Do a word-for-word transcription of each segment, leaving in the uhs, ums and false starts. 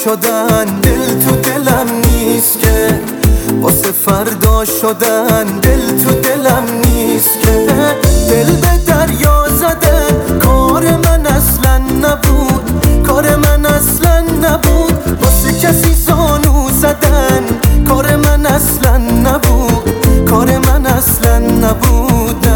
شدن، دل تو دلم نیست که واسه فردا شدن، دل تو دلم نیست که دل به دریا زدن کار من اصلا نبود، کار من اصلا نبود، واسه کسی زانو زدن کار من اصلا نبود، کار من اصلا نبود.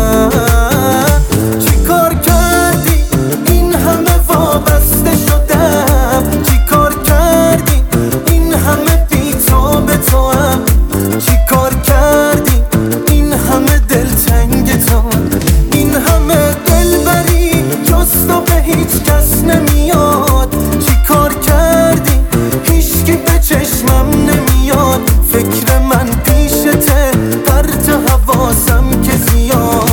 چی کار کردی این همه وابسته شدم، چی کار کردی این همه بی‌تاب تو هم، چی کار کردی این همه دلتنگ تو، این همه دلبری جز تو به هیچ کس نمیاد، چی کار کردی هیچکی به چشمم نمیاد، فکر من پیشته پرت حواسم که زیاد.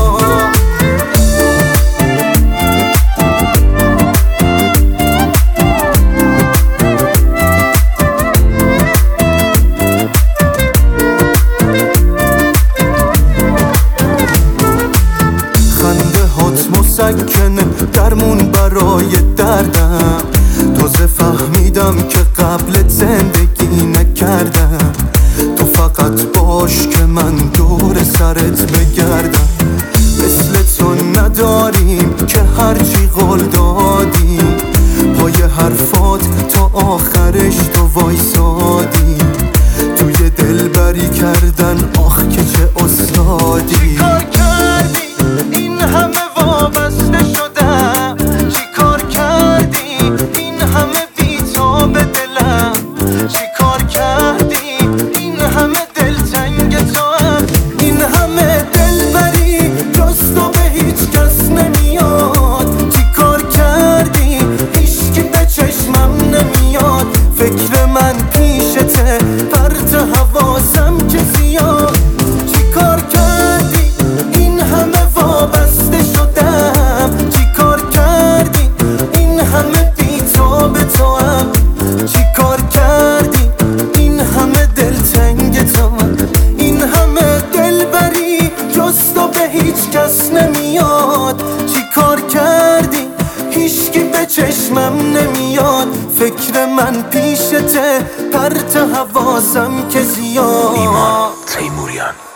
خنده هات مسکنه درمون برای دردم، تازه فهمیدم که قبلت زندگی نکردم، تو فقط باش که من دور سرت بگردم، مثل تو نداریم که هرچی قول دادی پای حرفات تا آخرش تو وایسادی، توی دلبری کردن آخ که چه استادی. چی کار کردی این همه وابسته شدم، چی کار کردی این همه بی‌تاب دلم، چی کار کردی این همه دلتنگ تو هم، این همه دلبری جز تو به هیچ کس نمیاد، چی کار کردی هیچکی به چشمم نمیاد، فکر من پیشته پرت حواسم که زیاد. چی کار کردی این همه وابسته شدم، چی کار کردی این همه بی‌تاب تو هم، چی کار کردی این همه دلتنگ تو، این همه دلبری جز تو به هیچ کس نمیاد، چی کار کردی هیچکی به چشمم نمیاد، فکر من پیشته پرت حواسم که زیاد. ایمان تیموریان.